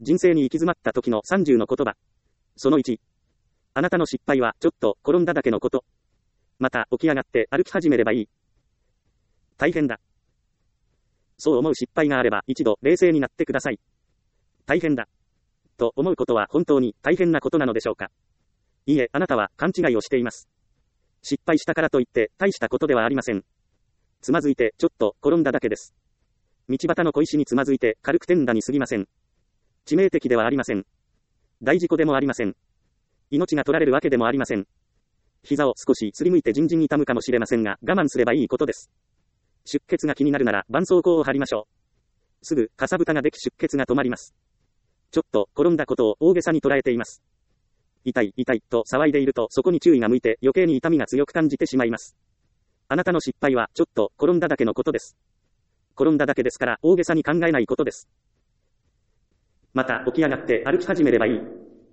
人生に行き詰まった時の30の言葉。その1。あなたの失敗はちょっと転んだだけのこと。また起き上がって歩き始めればいい。大変だ。そう思う失敗があれば一度冷静になってください。大変だ。と思うことは本当に大変なことなのでしょうか。いいえ、あなたは勘違いをしています。失敗したからといって大したことではありません。つまずいてちょっと転んだだけです。道端の小石につまずいて軽く転んだに過ぎません。致命的ではありません。大事故でもありません。命が取られるわけでもありません。膝を少しすりむいてじんじん痛むかもしれませんが、我慢すればいいことです。出血が気になるなら絆創膏を貼りましょう。すぐかさぶたができ出血が止まります。ちょっと転んだことを大げさに捉えています。痛い痛いと騒いでいるとそこに注意が向いて余計に痛みが強く感じてしまいます。あなたの失敗はちょっと転んだだけのことです。転んだだけですから大げさに考えないことです。また起き上がって歩き始めればいい。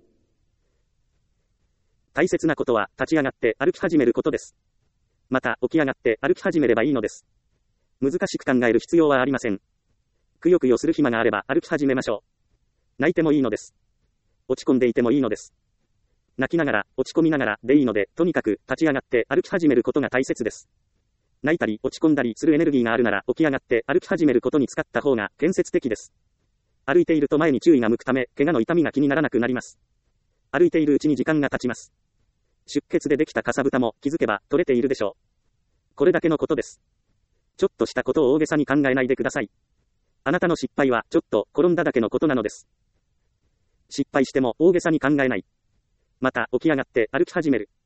大切なことは立ち上がって歩き始めることです。また起き上がって歩き始めればいいのです。難しく考える必要はありません。くよくよする暇があれば歩き始めましょう。泣いてもいいのです。落ち込んでいてもいいのです。泣きながら、落ち込みながらでいいので、とにかく立ち上がって歩き始めることが大切です。泣いたり落ち込んだりするエネルギーがあるなら起き上がって歩き始めることに使った方が建設的です。歩いていると前に注意が向くため、怪我の痛みが気にならなくなります。歩いているうちに時間が経ちます。出血でできたかさぶたも気づけば取れているでしょう。これだけのことです。ちょっとしたことを大げさに考えないでください。あなたの失敗はちょっと転んだだけのことなのです。失敗しても大げさに考えない。また起き上がって歩き始める。